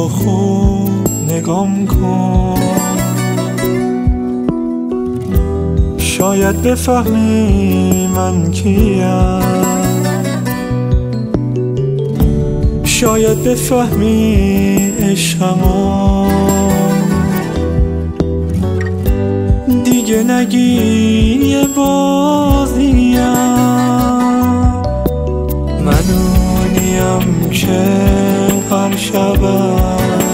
خوب نگام کن، شاید بفهمی من کیم، شاید بفهمی عشقمو، دیگه نگی یه بازیم، من اونیم که هر شبم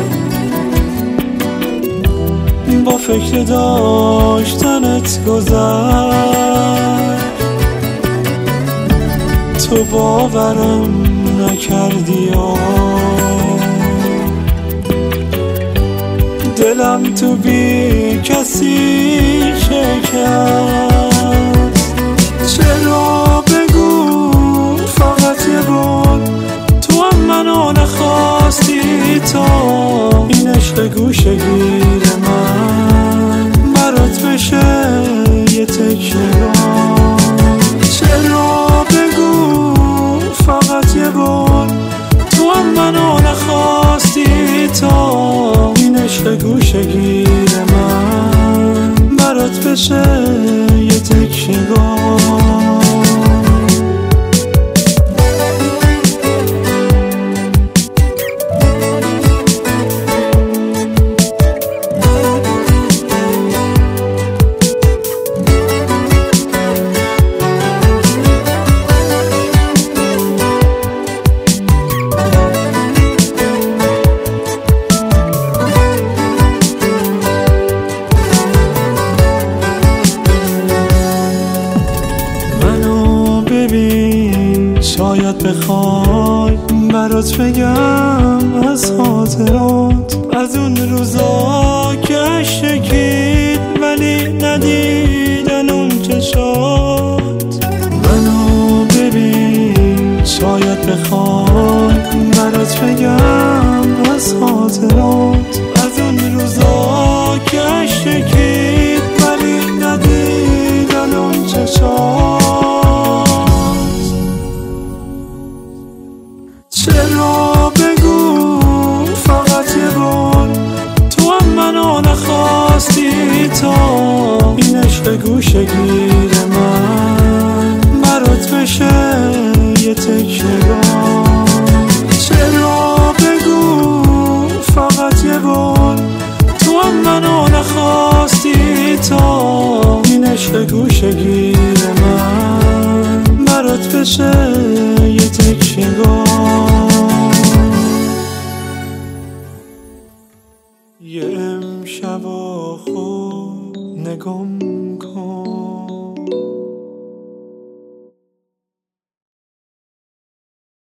با فکر داشتنت گذشت، تو باورم نکردی و دلم تو بی کسی شکست. چرا بگو فقط یه بار تو هم منو نخواستی، تا این عشق گوشه گیر من برات بشه یه تکرار. چرا بگو فقط یه بار تو هم منو نخواستی، تا این عشق گوشه گیر من برات بشه یه تکرار. شاید بخوای برات بگم از خاطرات، از اون روزا که شکید ولی ندیدن اون چشات. منو ببین شاید بخوای برات بگم از خاطرات، از اون روزا که شکید ولی ندیدن اون چشات. چرا بگو فقط یه بار تو هم منو نخواستی، تا این عشق گوشه گیر من برات بشه یه تکرار. چرا بگو فقط یه بار تو هم منو نخواستی، تا این عشق گوشه گیر من برات بشه یه تکرار. یه امشب خوب نگم